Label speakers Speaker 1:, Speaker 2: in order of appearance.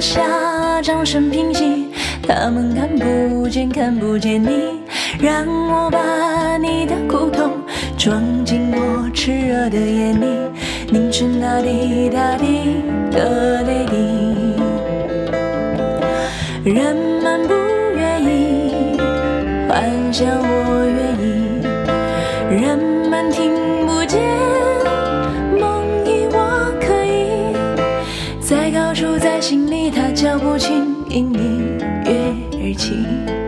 Speaker 1: 下掌声平息，他们看不见看不见你，让我把你的苦痛装进我炽热的眼里，凝视那滴答滴的泪滴。人们不愿意幻想我愿意，人们听不见梦呓我可以，在高处在心里，它叫不清因你月而起。